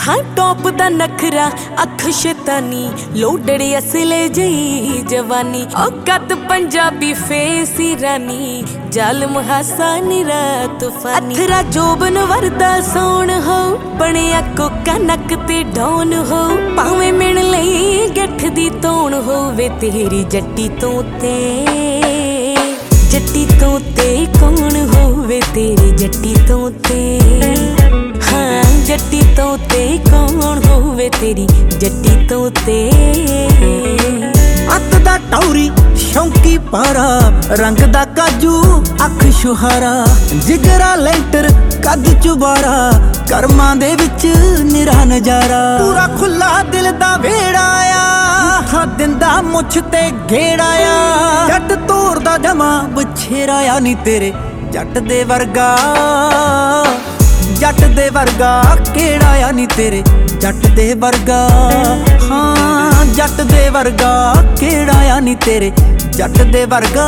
हाँ टॉप दा नखरा अख शैतानी लोडड़े असले जई जवानी औकात पंजाबी फेस रानी जालम हासा निरा तूफानी अथरा जोबन वरदा सोन हो बनिया कोका नक ते डौन हो पावे मिण लई गठ दी तोण होवे तेरी जट्टी तोते कौन होवे तेरी जट्टी तोते हाँ जट्टी तोते कौन होवे तेरी जट्टी तोते अत दा टौरी शौकी पारा रंग दा काजू अख शुहारा जिगरा लेंटर कद चुबारा कर्मां दे विच निरा नजारा पूरा खुला दिल दा वेड़ा आ दिंदा मुछ ते घेड़ा आ जट तोर दा जमा बछेरा आ नी तेरे जट दे वर्गा केड़ा आ नी तेरे जट दे वर्गा हाँ जट दे वर्गा केड़ा आ नी तेरे जट दे वर्गा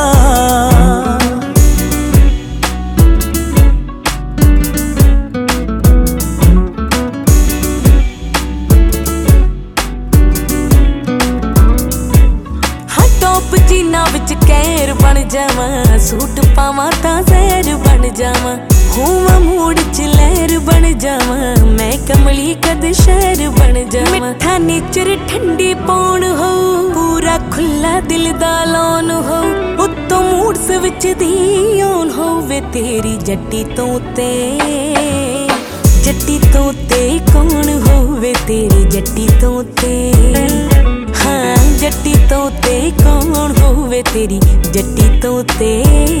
जीना विच कैर बन जावां सूट पावां तां जहर बन जावां होवां मूड च लहर बन जावां मैं कमली कद शहर बन जावां मिठा नेचर ठंडी पौन हो पूरा खुला दिल दा लौन हो उत्तों मूड विच दी ओन होवे तेरी जट्टी तोते कौन होवे तेरी जट्टी तोते हाँ जट्टी तोते कौन होवे तेरी जट्टी तोते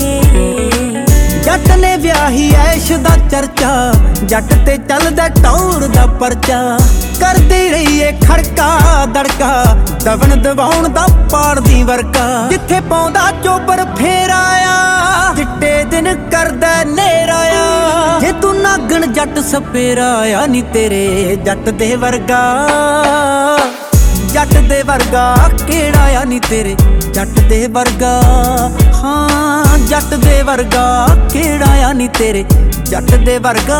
जट ने व्याही ऐश दा चर्चा जट ते चलदा टौर दा परचा करदी रही है खड़का दड़का दबन दबाउण दा पाड़ दी वरका जिथे पाउंदा चोबर फेर आया चिट्टे दिन करदा नेरा आ जे तू नागण जट सपेरा आ नी तेरे जट दे वर्गा केड़ा आ नी तेरे जट दे वर्गा हाँ जट दे वर्गा केड़ा आ नी तेरे जट दे वर्गा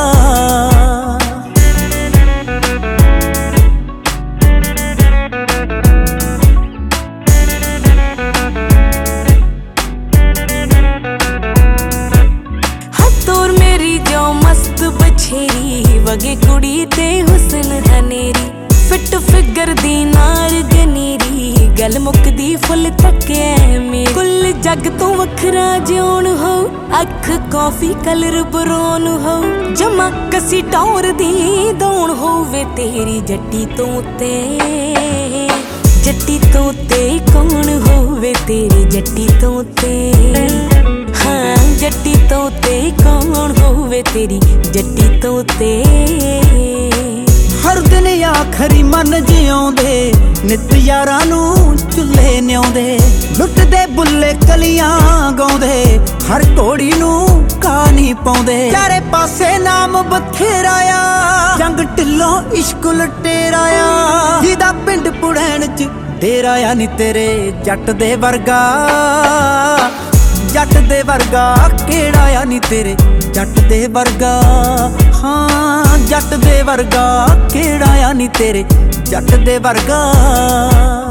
तोर मेरी जो मस्त बछेरी वगे कुड़ी ते हुस्न हनेरी फिट फिगर दी नार गनीरी गल मुकदी फुल तके मेरी कुल जग तो वखरा जिउण हो अख कॉफी कलर बरोन हो जमा कसी टौर दी दौण होवे तेरी जट्टी तोते कौन होवे तेरी जट्टी तोते हाँ जट्टी तोते कौन होवे तेरी जट्टी तोते हर दिन आखरी मन जिउंदे नित यारां नूं चुल्हे न्याउंदे लुटदे बुल्ले कलियां गाउंदे हर घोड़ी नूं कहानी पाउंदे चारे पासे नाम बथेरा आ जंग ढिल्लों इश्क लुटेरा आ जिहदा पिंड पुड़ैन च डेरा आ नी तेरे जट दे वर्गा केड़ा आ नी तेरे जट दे वर्गा हाँ जट दे वर्गा केड़ा आ नी तेरे जट दे वर्गा।